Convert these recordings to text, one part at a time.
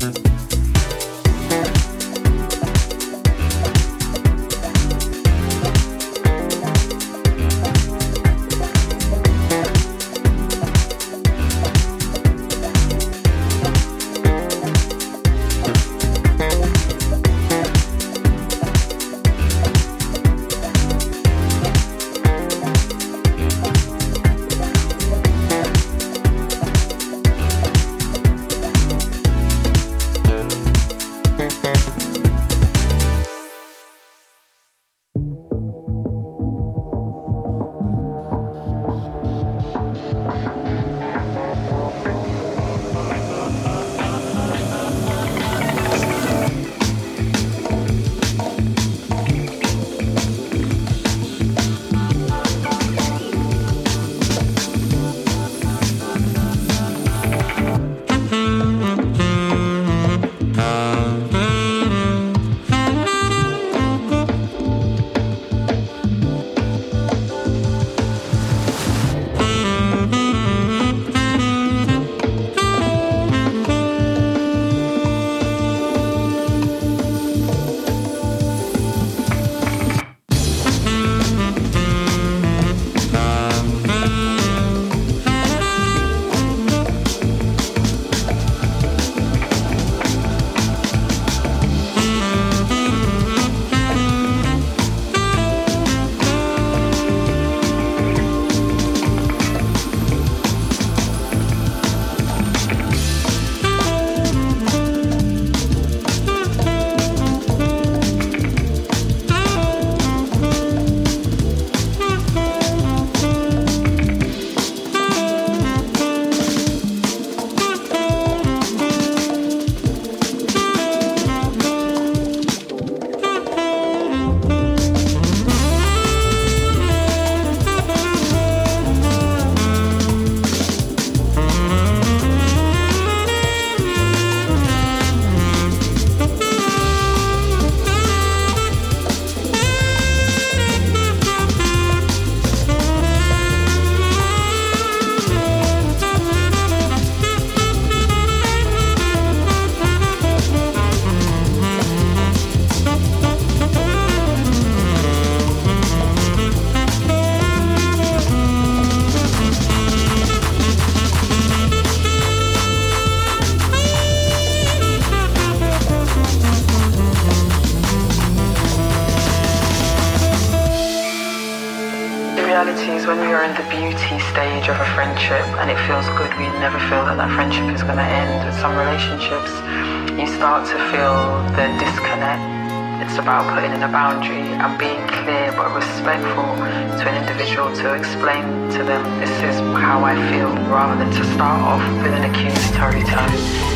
reality is when we are in the beauty stage of a friendship and it feels good, we never feel that that friendship is going to end. With some relationships, you start to feel the disconnect. It's about putting in a boundary and being clear but respectful to an individual to explain to them, this is how I feel, rather than to start off with an accusatory tone.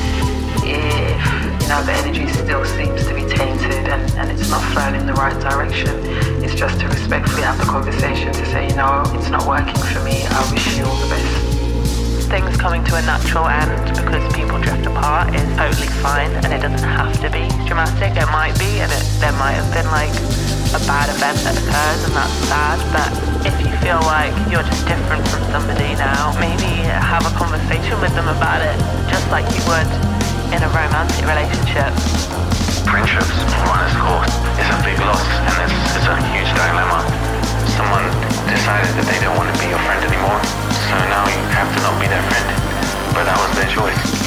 If the energy still seems to be tainted and it's not flowing in the right direction, it's just to respectfully have the conversation to say, it's not working for me, I wish you all the best. Things coming to a natural end because people drift apart is totally fine, and it doesn't have to be dramatic. It might be, and there might have been like a bad event that occurs, and that's sad. But if you feel like you're just different from somebody now, maybe have a conversation with them about it, just like you would in a romantic relationship. Friendships run its course. It's a big loss, and it's a huge dilemma. Someone decided that they don't want to be your friend anymore, so now you have to not be their friend. But that was their choice.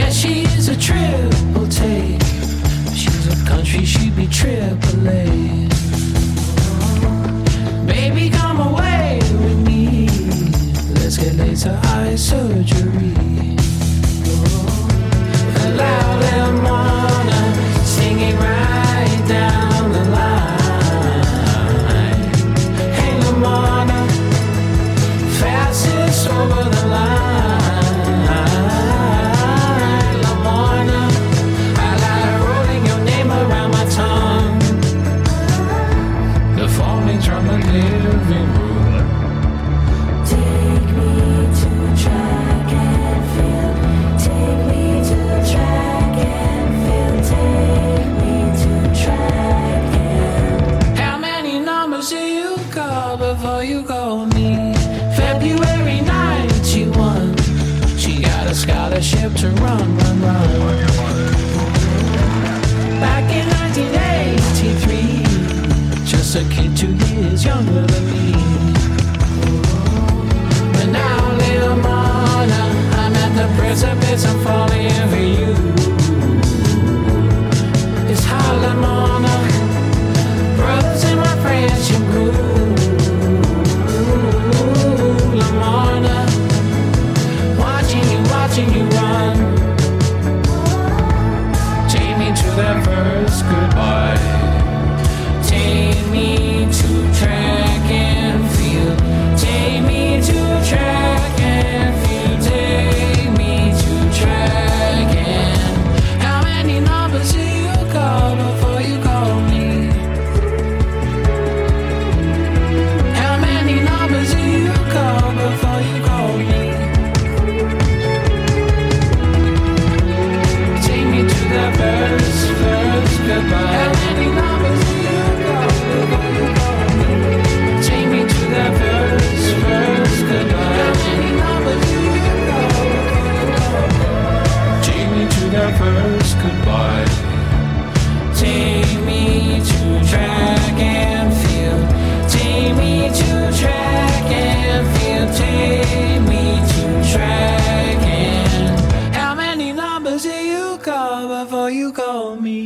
Yeah, she is a triple take. She's a country, she'd be triple A. Baby, come away with me. Let's get laser eye surgery. Allow them wanna sing it right down the line. Hey, Lamona, fastest over the line. Lamona, I like rolling your name around my tongue. The phone rings from the living room. Take me to track and field. Take me to track and field. Take me to track and. How many numbers do you call before you call me? February 91. She got a scholarship to run. Back in 1983, just a kid 2 years younger than me. But now, little Mona, I'm at the precipice, I'm falling for you. It's Harlem, Mona, brothers in my friendship group. Lamona, watching you run. Take me to that first goodbye. Take me to track and field. Take me to track and field. Take me to track and. How many numbers do you call before you call me? How many numbers do you call before you call me? Take me to the first goodbye. How many numbers do you call before you call me? Take me to the first goodbye. How many numbers do you call before you call me? Take me to the first goodbye. Take me to track and field. Take me to track and field. Take me to track and. How many numbers do you call before you call me?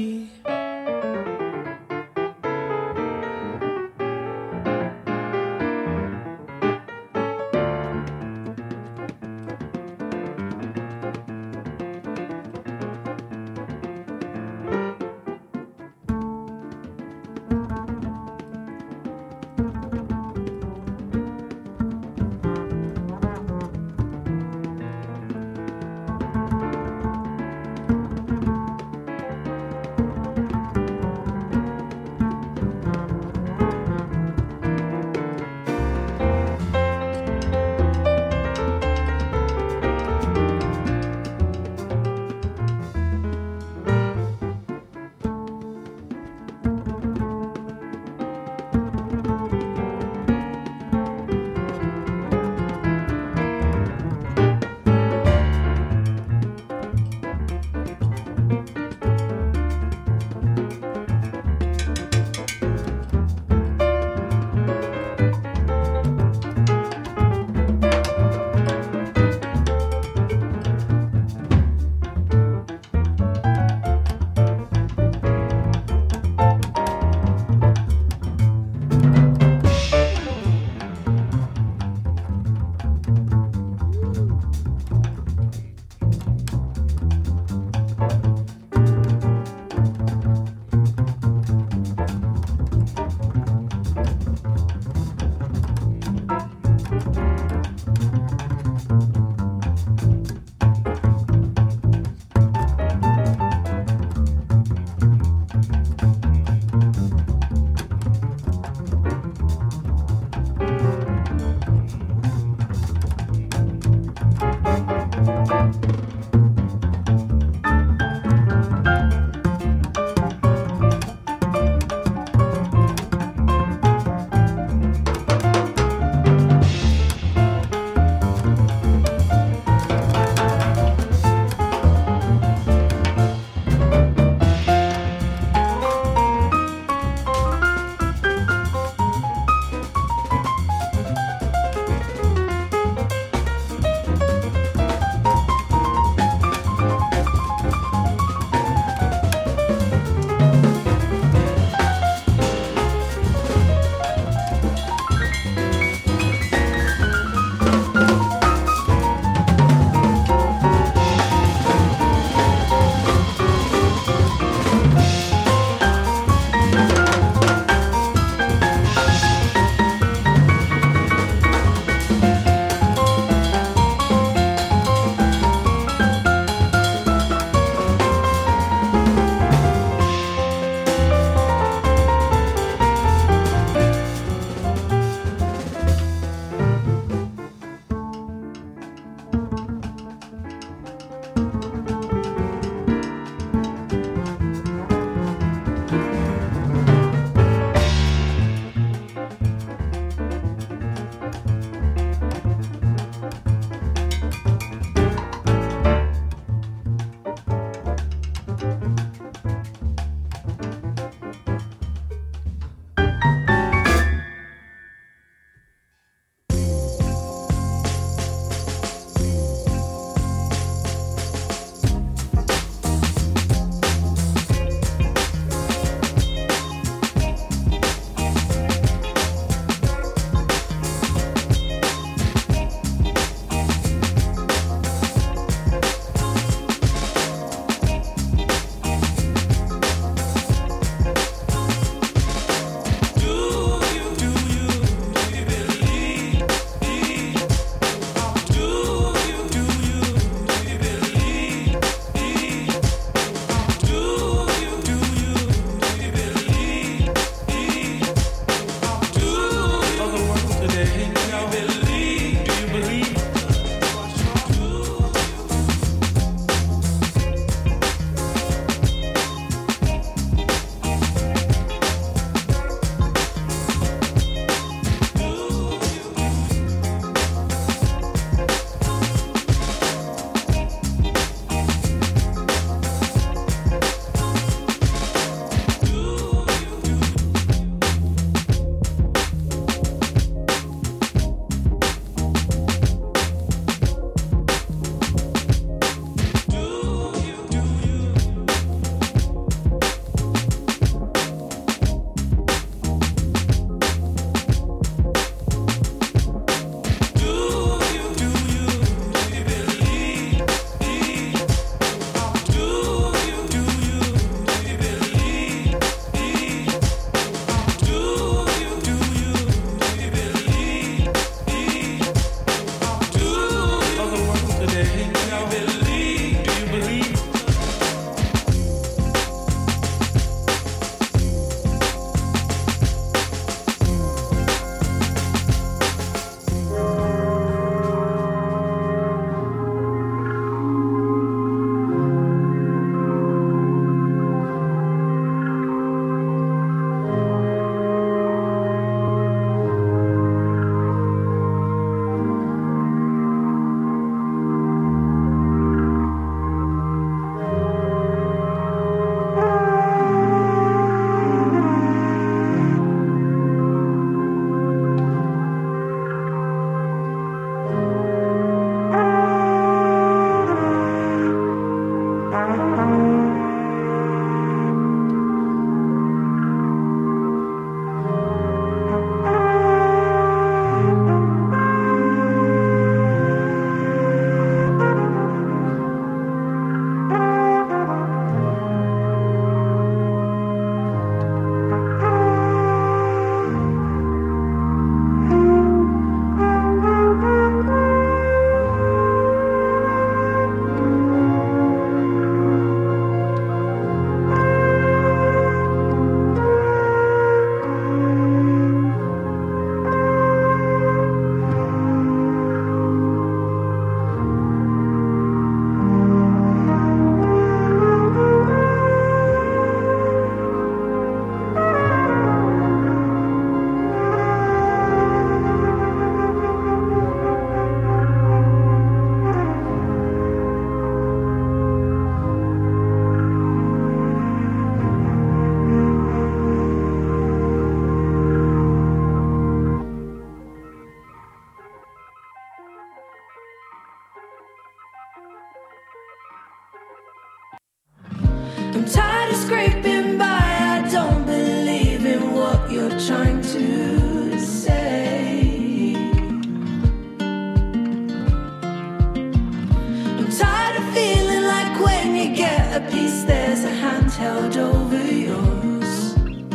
get a piece, there's a hand held over yours.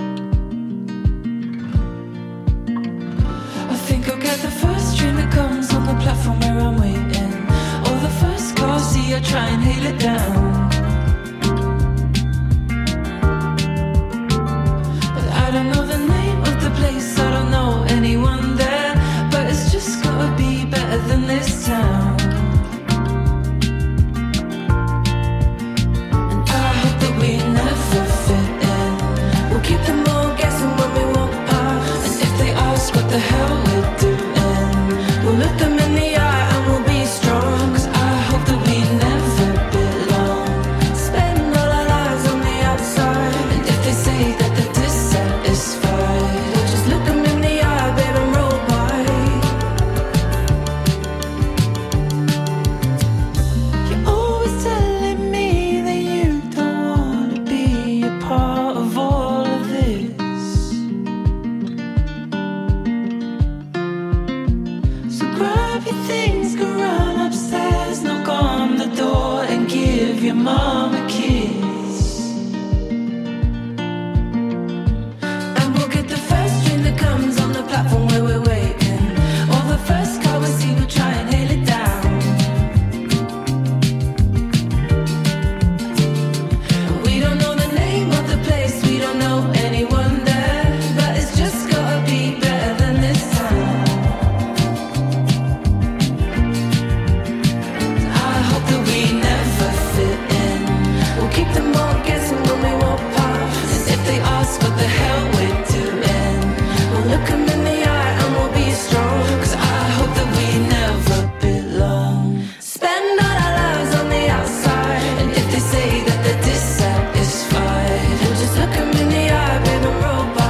I think I'll get the first train that comes on the platform where I'm waiting, or the first car, see I try and hail it down. But I don't know the name of the place, I don't know anyone there, but it's just gotta be better than this town. What the hell we're doing? We'll look them in the eye and we'll be strong. 'Cause I hope that we never belong. Spend all our lives on the outside. And if they say that they're dissatisfied, we'll just look them in the eye, babe, and roll by. You're always telling me that you don't wanna be a part of all of this. Grab your things, go run upstairs, knock on the door and give your mom a kiss. And we'll get the first train that comes on the platform where we're waiting, or the first car we see, we'll try and hail it down. We don't know the name of the place, we don't know anyone there, but it's just gotta be better than this time. We never fit in. We'll keep them all guessing when we walk past. And if they ask what the hell we're doing, we'll look them in the eye and we'll be strong. 'Cause I hope that we never belong. Spend all our lives on the outside. And if they say that they're dissatisfied, we'll just look them in the eye, babe, and roll by.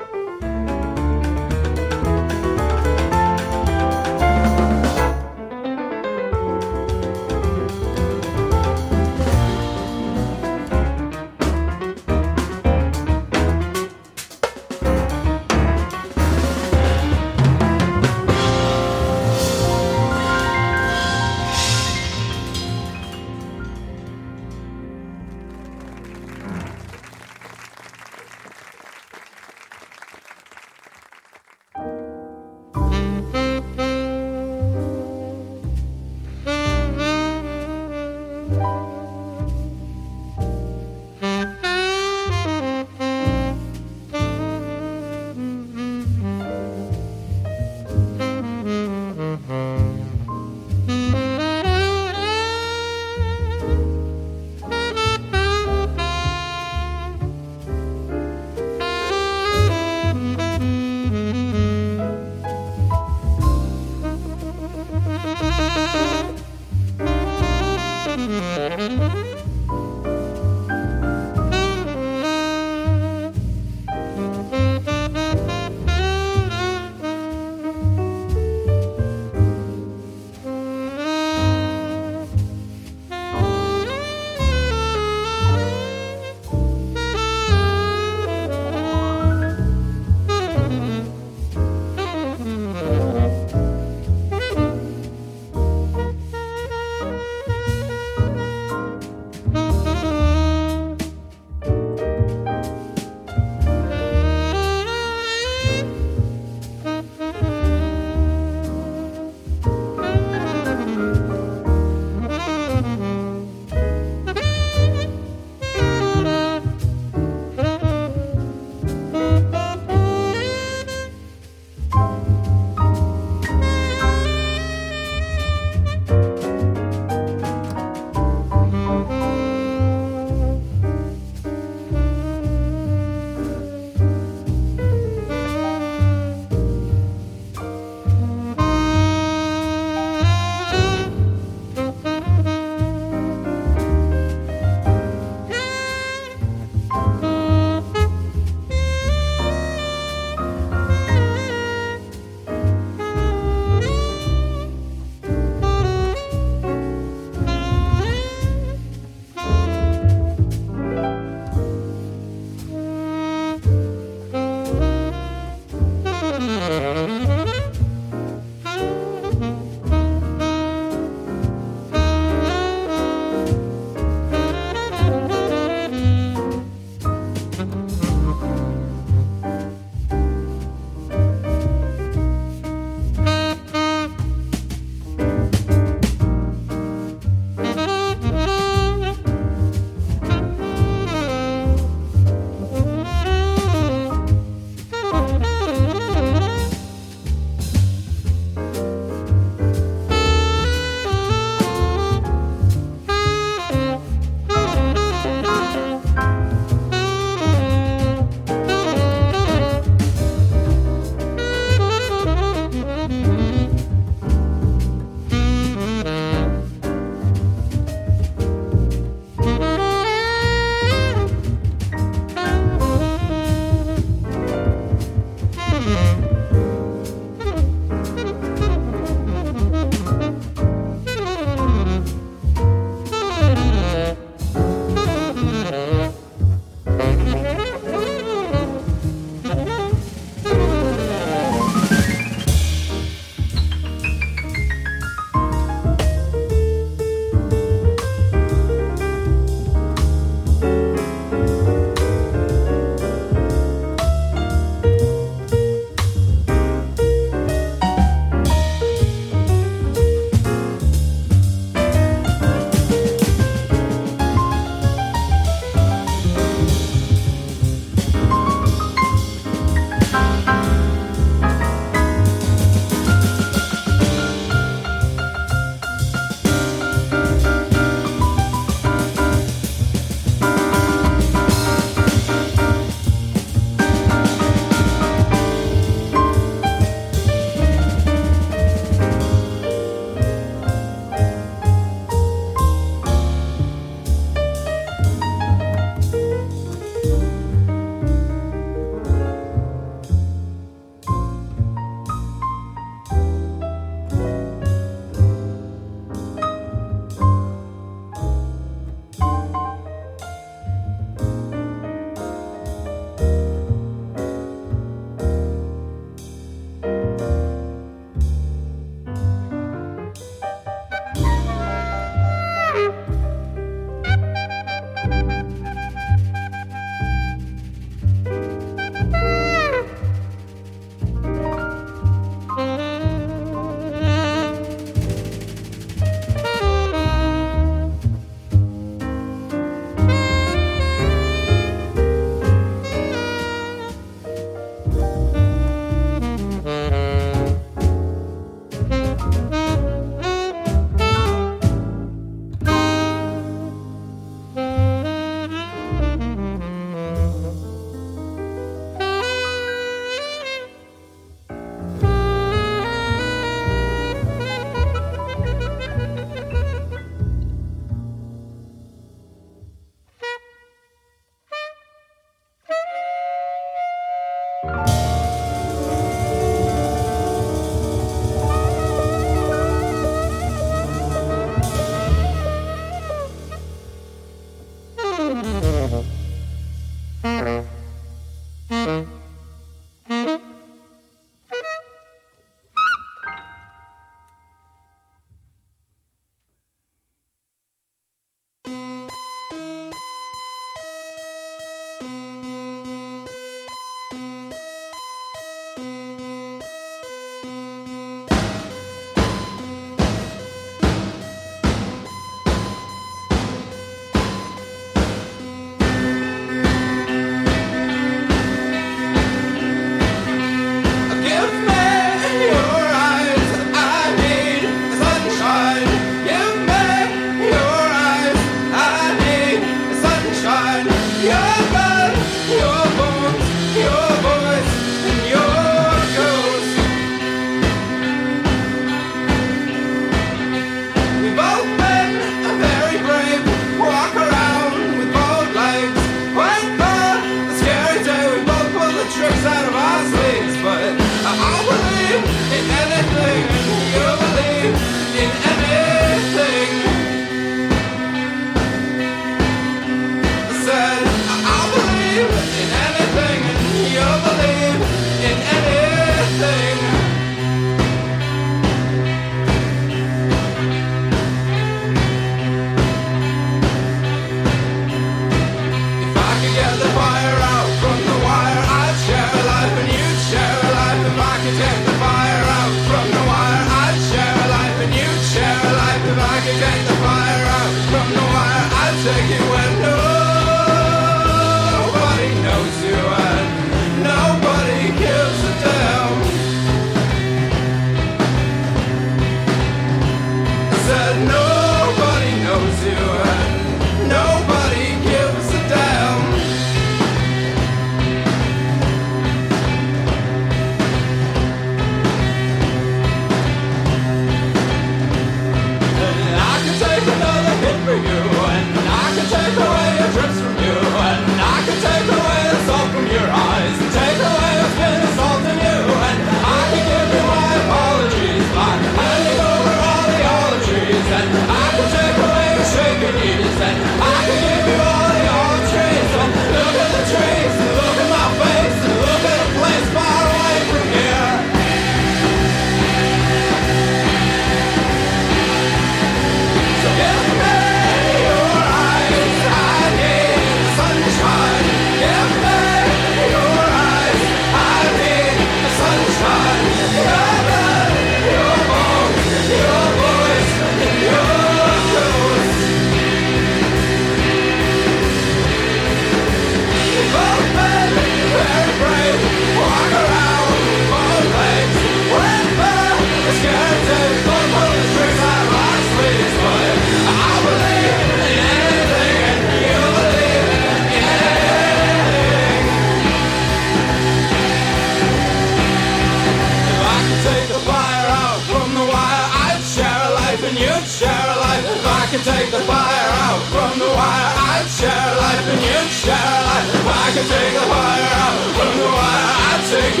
Take the fire out from the wire. I'd take